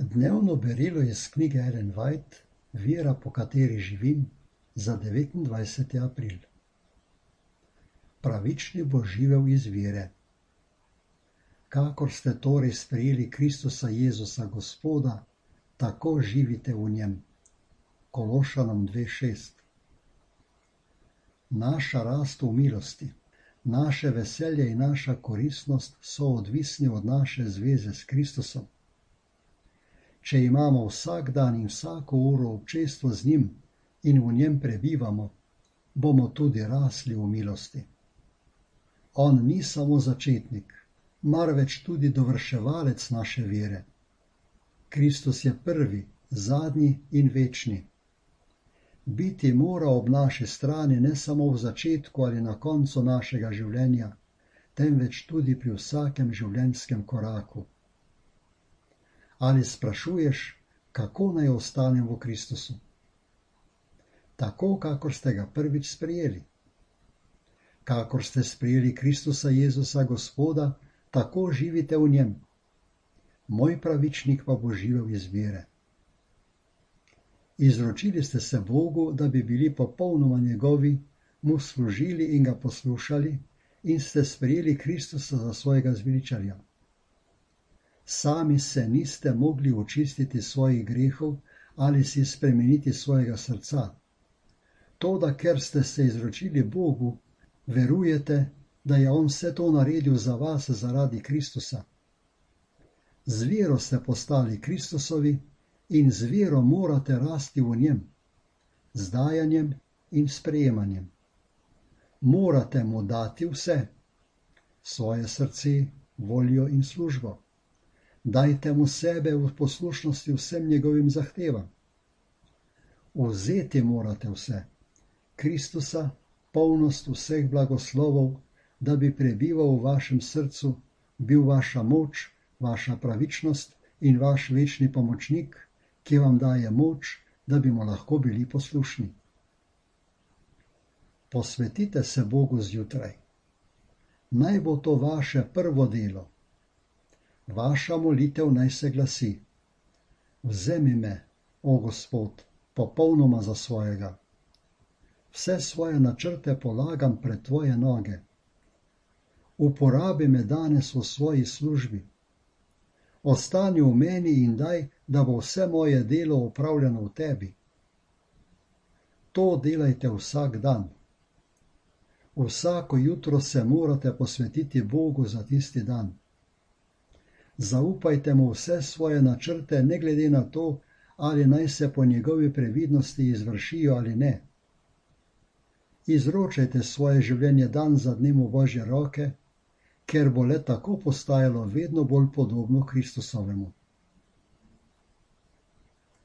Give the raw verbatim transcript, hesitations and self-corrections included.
Dnevno berilo iz knjige Ellen White, Vera, po kateri živim, za devetindvajseti april. Pravični bo živel iz vere. Kakor ste torej sprejeli Kristusa Jezusa Gospoda, tako živite v njem. Kološanom dve šest. Naša rast v milosti, naše veselje in naša koristnost so odvisni od naše zveze s Kristusom. Če imamo vsak dan in vsako uro občestvo z njim in v njem prebivamo, bomo tudi rasli v milosti. On ni samo začetnik, marveč tudi dovrševalec naše vere. Kristus je prvi, zadnji in večni. Biti mora ob naši strani ne samo v začetku ali na koncu našega življenja, temveč tudi pri vsakem življenjskem koraku. Ali sprašuješ, kako naj ostanem v Kristusu? Tako, kakor ste ga prvič sprejeli. Kakor ste sprejeli Kristusa Jezusa Gospoda, tako živite v njem. Moj pravičnik pa bo živel iz vere. Izročili ste se Bogu, da bi bili popolnoma njegovi, mu služili in ga poslušali, in ste sprejeli Kristusa za svojega zveličarja. Sami se niste mogli očistiti svojih grehov ali si spremeniti svojega srca. Toda, ker ste se izročili Bogu, verujete, da je on vse to naredil za vas zaradi Kristusa. Z vero ste postali Kristusovi in z vero morate rasti v njem, z dajanjem in sprejemanjem. Morate mu dati vse, svoje srce, voljo in službo. Dajte mu sebe v poslušnosti vsem njegovim zahtevam. Vzeti morate vse, Kristusa, polnost vseh blagoslovov, da bi prebival v vašem srcu, bil vaša moč, vaša pravičnost in vaš večni pomočnik, ki vam daje moč, da bi mu lahko bili poslušni. Posvetite se Bogu zjutraj. Naj bo to vaše prvo delo. Vaša molitev naj se glasi: Vzemi me, o Gospod, popolnoma za svojega. Vse svoje načrte polagam pred tvoje noge. Uporabi me danes v svoji službi. Ostani v meni in daj, da bo vse moje delo opravljeno v tebi. To delajte vsak dan. Vsako jutro se morate posvetiti Bogu za tisti dan. Zaupajte mu vse svoje načrte, ne glede na to, ali naj se po njegovi previdnosti izvršijo ali ne. Izročajte svoje življenje dan za dnem v Božje roke, ker bo le tako postajalo vedno bolj podobno Kristusovemu.